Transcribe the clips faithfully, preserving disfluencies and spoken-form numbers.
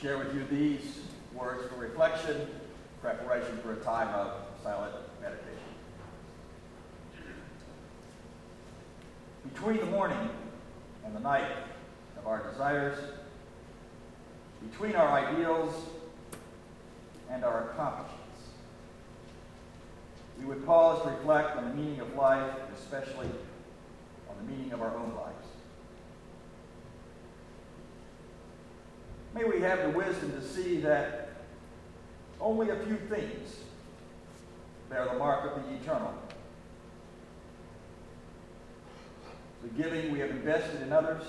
share with you these words for reflection, preparation for a time of silent meditation. Between the morning and the night of our desires, between our ideals and our accomplishments, we would pause to reflect on the meaning of life, especially on the meaning of our own lives. May we have the wisdom to see that only a few things bear the mark of the eternal. The giving we have invested in others,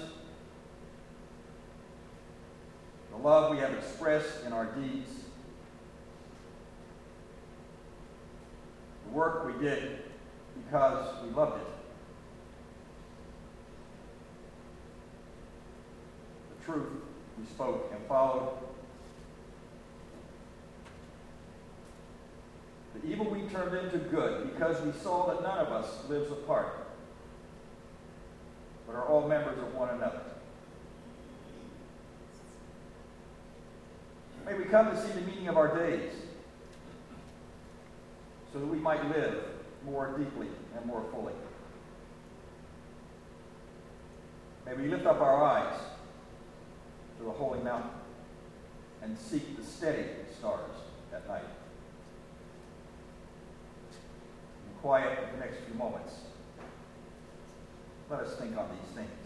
the love we have expressed in our deeds, the work we did because we loved it, the truth we spoke and followed, the evil we turned into good because we saw that none of us lives apart, but are all members of one another. May we come to see the meaning of our days so that we might live more deeply and more fully. May we lift up our eyes to the holy mountain and seek the steady stars at night. In quiet, the next few moments, let us think on these things.